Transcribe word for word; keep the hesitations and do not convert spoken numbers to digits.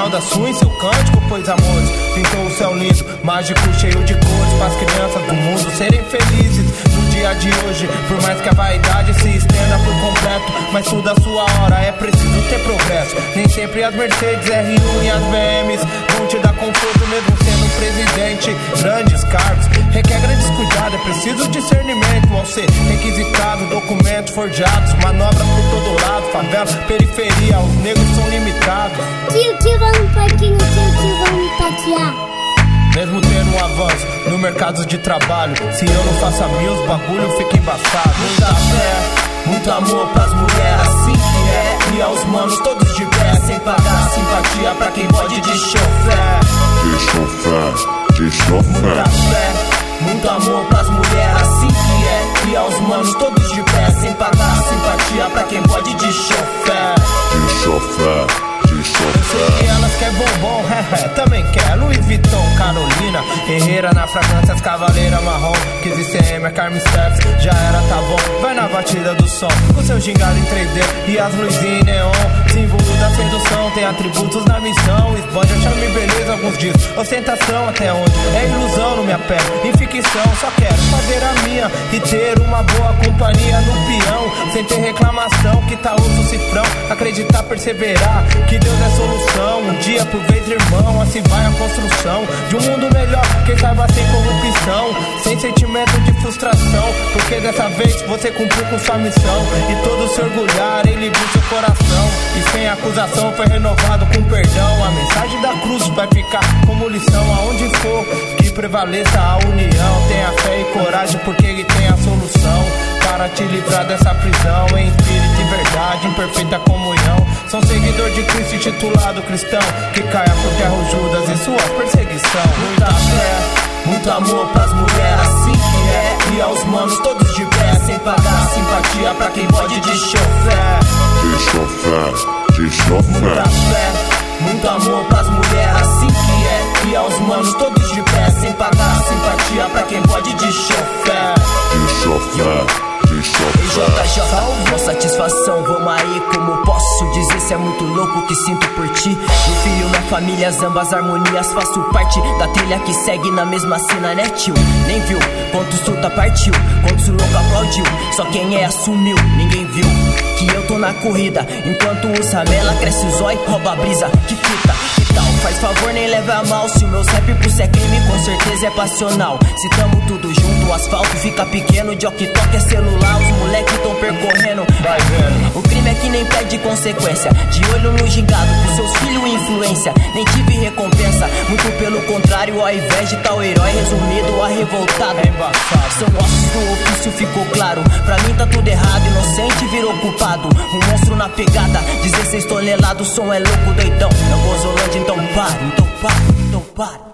final da sua em seu cântico, pois amores pintou o céu lindo, mágico, cheio de cores, para as crianças do mundo serem felizes no dia de hoje. Por mais que a vaidade se estenda por completo, mas tudo a sua hora, é preciso ter progresso. Nem sempre as Mercedes R um e as B Ms vão te dar conforto, mesmo sendo presidente. Grandes cargos requer grandes cuidados, é preciso discernimento ao ser requisitado, documentos forjados, manobras por todo lado, favela, periferia, os negros são limitados. Tio, tio, vamos parquinho, tio, tio, vamos passear. Mesmo tendo um avanço no mercado de trabalho, se eu não faço a minha, os bagulho fica embaçado. Muita fé, muito amor pras mulheres, assim que é. E aos manos todos de pé, sem pagar simpatia pra quem pode de chofé. De chofé, de chofé. Muita fé, muito amor pras mulheres, assim que é. E aos manos todos de pé, sem pagar simpatia pra quem pode de chofé. De chofé, de Eu sei chofé. que elas quer bombom, também quer Louis Vuitton, Carolina Herrera na fragrâncias, cavaleira marrom, quinze C M, a Carmen Steps, já era, tá bom. Vai na batida do som, com seu gingado em três D e as luzinhas em neon, símbolo da sedução, tem atributos na missão. Esbande a charme e beleza, alguns dias ostentação, até onde é ilusão, não me apego em ficção. Só quero fazer a minha e ter uma boa companhia no peão, sem ter reclamação, que tá outro cifrão. Acreditar, perseverar, que Deus é solução. Um dia por vez, irmão, assim vai a construção de um mundo melhor, quem saiba sem corrupção, sem sentimento de frustração, porque dessa vez você cumpriu com sua missão. E todos se orgulharem, livrou seu coração, e sem acusação foi renovado com perdão. A mensagem da cruz vai ficar como lição aonde for, que prevaleça a união. Tenha fé e coragem, porque ele tem a solução para te livrar dessa prisão, em espírito e verdade, em perfeita comunhão. Sou seguidor de Cristo intitulado cristão, que caia por terra o Judas e sua perseguição. Muita fé, muito amor pras mulheres, assim que é. E aos manos todos de pé, sem pagar simpatia pra quem pode de chofé. De chofé, de Muita chofé. fé, muito amor pras mulheres, assim que é. E aos manos todos de pé, sem pagar simpatia pra quem pode de chofé. De chofé, de chofé. J J, com satisfação, vamos aí, como posso dizer, cê é muito louco que sinto por ti. Meu filho, minha família, ambas harmonias, faço parte da trilha que segue na mesma cena, né tio? Nem viu, quantos luta partiu, quantos louco aplaudiu, só quem é assumiu, ninguém viu que eu tô na corrida, enquanto o Samela cresce o zói, rouba a brisa, que fita, que tal? Faz favor, nem leve a mal, se o meu rap pro cê é crime, com certeza é passional. Se tamo tudo junto, o asfalto fica pequeno, de que toca é celular, os moleque tão percorrendo. Vai vendo. O crime é que nem pede consequência, de olho no gingado, com seus filhos influência, nem tive recompensa, muito pelo contrário, ao invés de tal herói resumido, a revoltado. É embaçado. São ossos do ofício, ficou claro, pra mim tá tudo errado, inocente virou culpado. Um monstro na pegada, dezesseis toneladas, o som é louco, doidão. Não gozolândia, então para, então para, então para.